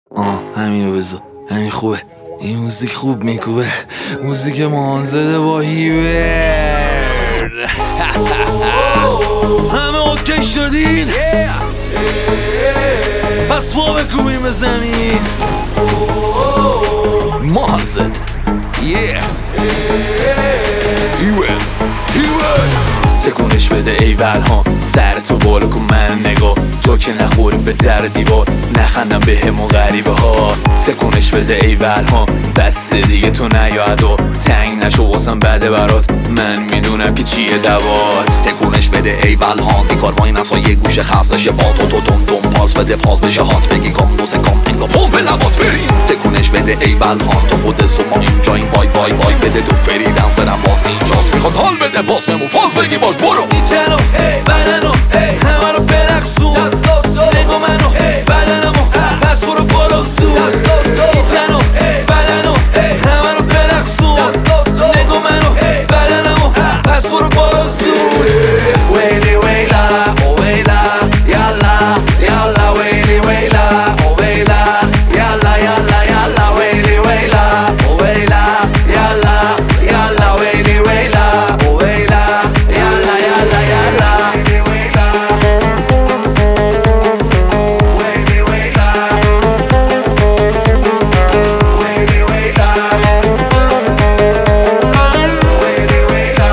همینو بذار، همین خوبه. این موزیک خوب میکوبه، موزیک مانزده با هیور. همه اوکی شدین؟ پس پا بکوبیم به زمین. مانزد هیور تکونش بده ایول ها، سر تو بالا کن من نگاه، تو که نخوره به در دیوار، نخندم به همون غریبه ها. تکونش بده ایول ها، بس دیگه تو نیاد و تنگ نشو واسم بده برات، من میدونم که چیه دوات. تکونش بده ایول ها، بیکار وای نسا یه گوشه خست داشته با تو تون تون پالس بده فاز بشه هات، بگی کام دوسه کام انگا پومپ لبات بریم. تکونش بده ایول ها، تو خود سو ما اینجاییم، وای وای وای بده تو فری دنسرم باز اینجاست، میخواد حال بده باز بمون فاز بگی باش برو. ایتنو بدنو همه رو برقصون، نگو منو بدنمو پس برو برو زود. ایتنو بدنو همه رو برقصون، نگو منو بدنمو پس برو برو زود. ویلی ویلا او ویلا یالا یالا ویلی ویلا او ویلا یالا یالا یالا ویلی ویلا او ویلا یالا یالا ویلی ویلا او ویلا یالا یالا یالا ویلی ویلا ویلی ویلا ویلی ویلا ویلی ویلا.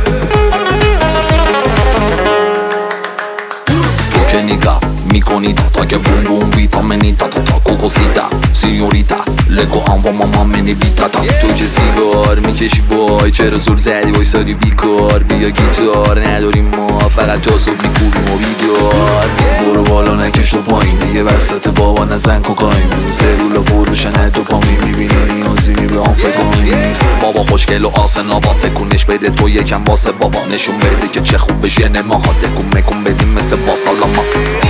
تو که نگاه میکنی تا که بوم بوم ویتامینی تا کوکوسیتا سینیوریتا لگو هم و ماما منی بیتا تا. تو که سیگار میکشی وای، چرا زور زدی وایسادی بیکار؟ بیا گیتار نداریم ما، فقط جاسوب میکوبیم و بیدار. برو بالا نکش تو پایین دیگه، وسط بابا نزن کوکاین، بزن سرولا پر بشن دوپامین، میبینی نیازی به آمفتامین. بابا خوشگل و آسنا با تکونش بده تو یکم واسه بابا، نشون بده که چه خوب بشه نماها، تکون مکون بدیم مثل باستالاما.